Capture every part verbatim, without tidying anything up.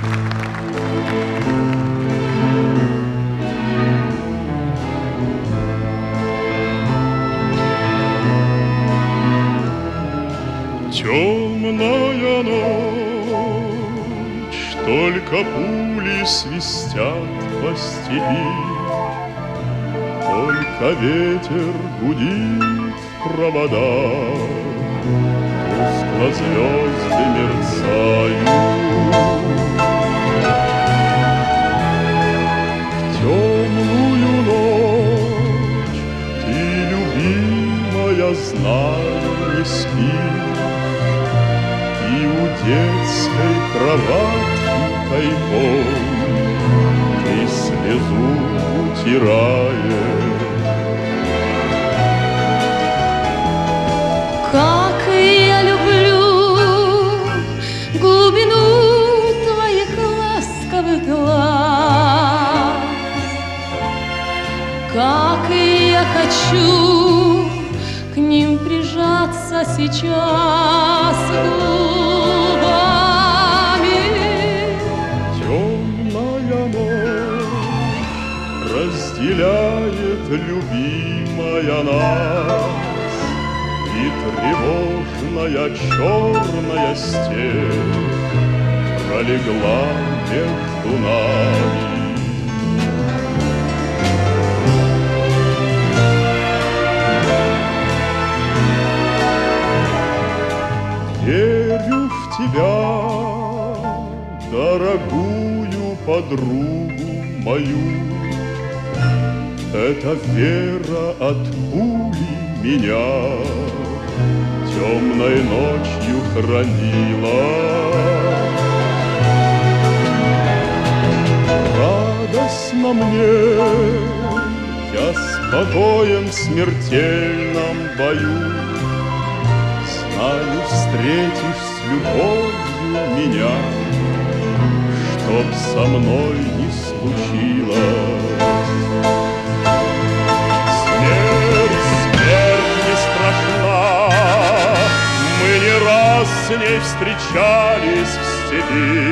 Темная ночь, только пули свистят по степи, только ветер гудит в проводах, тускло звезды мерцают. В темную ночь ты, любимая, знай, не спишь, и у детской кроватки тайком ты слезу утираешь. Как я люблю глубину твоих ласковых глаз, как я хочу к ним прижаться сейчас губами. Темная ночь разделяет, любимая, нас, и тревожная черная степь пролегла между нами. Верю в тебя, дорогую подругу мою. Эта вера от пули меня темной ночью хранила. Радостно мне, я с покоем в смертельном бою. Знаю, встретишь с любовью меня, чтоб со мной не случилось. Смерть, смерть не страшна, мы не раз с ней встречались в степи.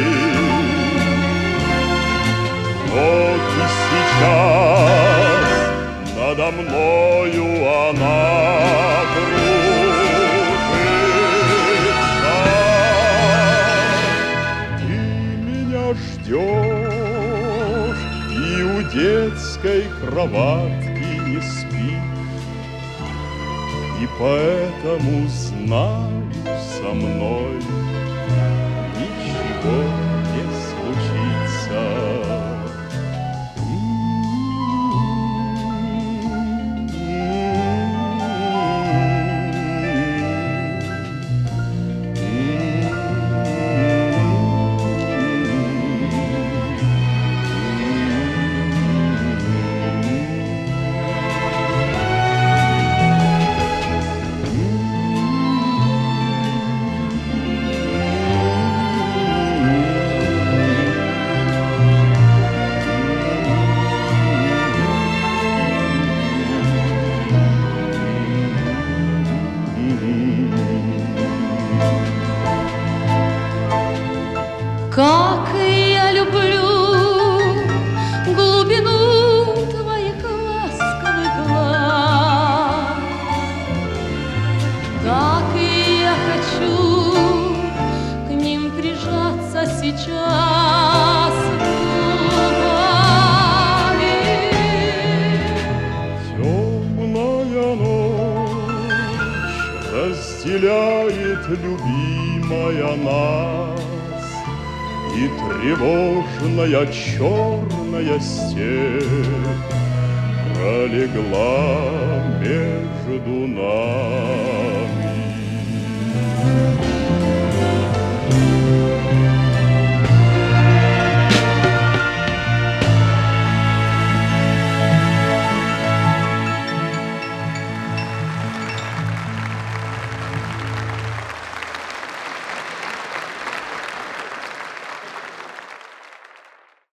Вот и сейчас надо мною она кружится. Ты меня ждешь и у детской кроватки не спишь, и поэтому знаю, со мной ничего не случится. Как я люблю глубину твоих ласковых глаз, как я хочу к ним прижаться сейчас губами. Темная ночь разделяет, любимая, нас, и тревожная черная степь пролегла